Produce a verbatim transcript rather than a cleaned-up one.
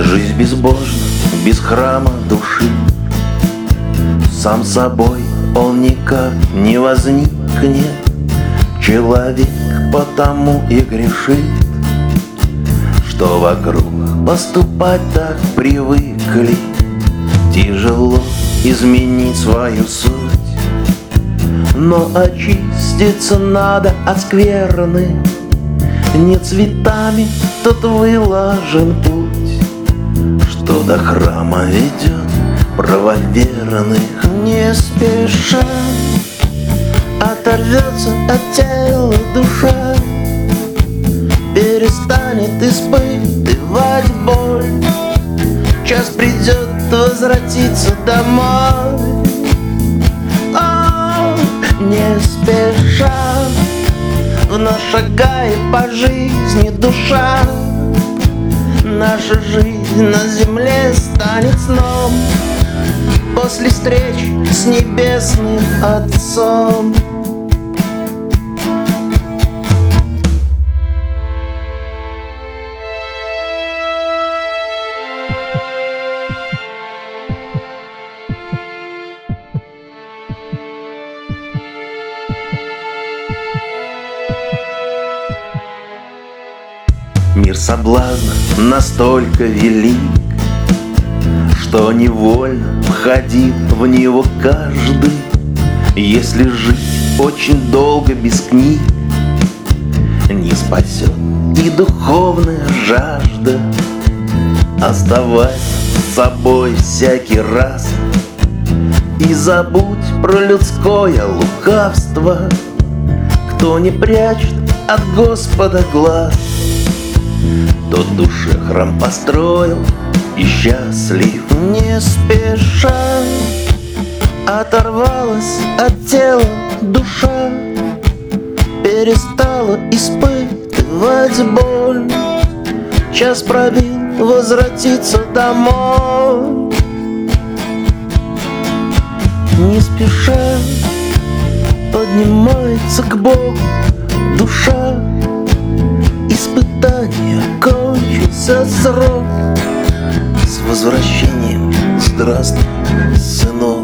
Жизнь безбожна, без храма души. Сам собой он никак не возникнет. Человек потому и грешит, что вокруг поступать так привыкли. Тяжело изменить свою суть, но очиститься надо от скверны. Не цветами тут выложен путь, что до храма ведет правоверных. Не спеша оторвется от тела душа, перестанет испытывать боль. Час придет возвратиться домой. О, не спеша вновь шагает по жизни душа. Наша жизнь на земле станет сном после встреч с небесным Отцом. Мир соблазна настолько велик, что невольно входит в него каждый. Если жить очень долго без книг, не спасет и духовная жажда. Оставайся с собой всякий раз и забудь про людское лукавство. Кто не прячет от Господа глаз, тот душе храм построил и счастлив. Не спеша оторвалась от тела душа, перестала испытывать боль. Час пробил возвратиться домой. Не спеша поднимается к Богу душа. Испытание кончился срок. С возвращением, здравствуй, сынок.